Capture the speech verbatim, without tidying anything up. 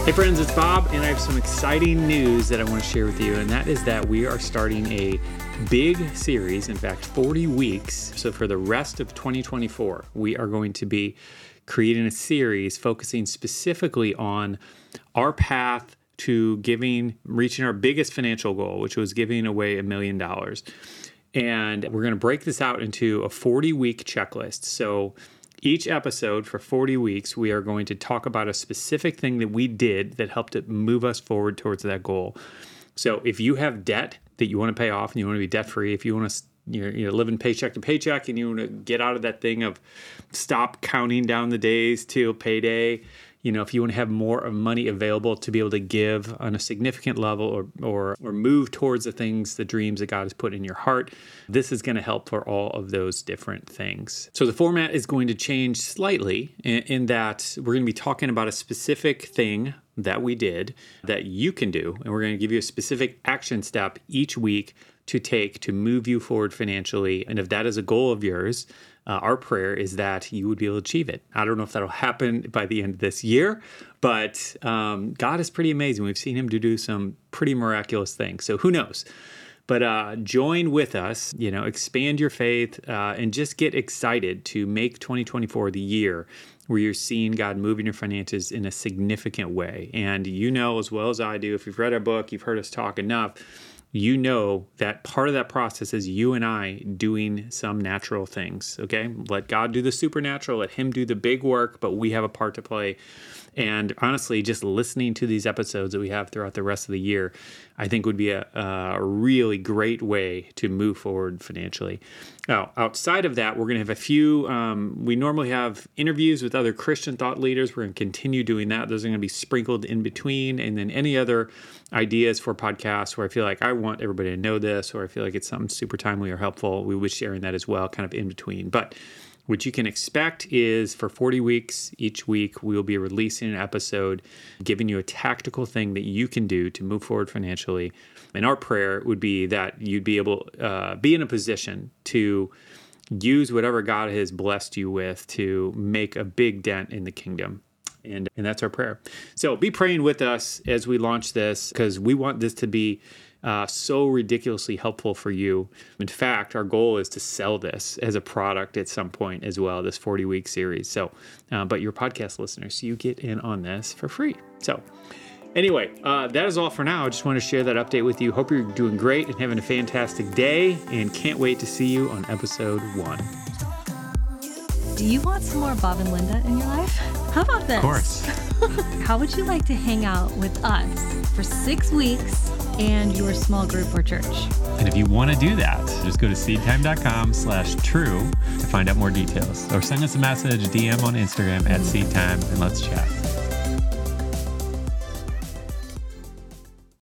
Hey friends, it's Bob, and I have some exciting news that I want to share with you, and that is that we are starting a big series, in fact, forty weeks. So for the rest of twenty twenty-four, we are going to be creating a series focusing specifically on our path to giving, reaching our biggest financial goal, which was giving away a million dollars. And we're going to break this out into a forty-week checklist. So each episode for forty weeks, we are going to talk about a specific thing that we did that helped it move us forward towards that goal. So if you have debt that you want to pay off and you want to be debt-free, if you want to you're, you're living paycheck to paycheck and you want to get out of that thing of stop counting down the days till payday, you know, if you want to have more money available to be able to give on a significant level or or or move towards the things, the dreams that God has put in your heart, this is going to help for all of those different things. So the format is going to change slightly in, in that we're going to be talking about a specific thing that we did that you can do, and we're going to give you a specific action step each week to take to move you forward financially. And if that is a goal of yours, Uh, our prayer is that you would be able to achieve it. I don't know if that'll happen by the end of this year, but um, God is pretty amazing. We've seen him to do some pretty miraculous things. So who knows? But uh, join with us, you know, expand your faith uh, and just get excited to make twenty twenty-four the year where you're seeing God move in your finances in a significant way. And you know as well as I do, if you've read our book, you've heard us talk enough, you know that part of that process is you and I doing some natural things, okay? Let God do the supernatural, let him do the big work, but we have a part to play. And honestly, just listening to these episodes that we have throughout the rest of the year, I think would be a, a really great way to move forward financially. Now, outside of that, we're going to have a few, um, we normally have interviews with other Christian thought leaders. We're going to continue doing that. Those are going to be sprinkled in between. And then any other ideas for podcasts where I feel like I want everybody to know this, or I feel like it's something super timely or helpful, we would sharing that as well, kind of in between. But what you can expect is for forty weeks, each week, we will be releasing an episode, giving you a tactical thing that you can do to move forward financially. And our prayer would be that you'd be able to uh, be in a position to use whatever God has blessed you with to make a big dent in the kingdom. And, and that's our prayer. So be praying with us as we launch this, because we want this to be Uh, so ridiculously helpful for you. In fact, our goal is to sell this as a product at some point as well, this forty-week series. So, uh, but your podcast listeners, you get in on this for free. So anyway, uh, that is all for now. I just want to share that update with you. Hope you're doing great and having a fantastic day, and can't wait to see you on episode one. Do you want some more Bob and Linda in your life? How about this? Of course. How would you like to hang out with us for six weeks and your small group or church? And if you want to do that, just go to seedtime.com slash true to find out more details. Or send us a message, D M on Instagram at seedtime, and let's chat.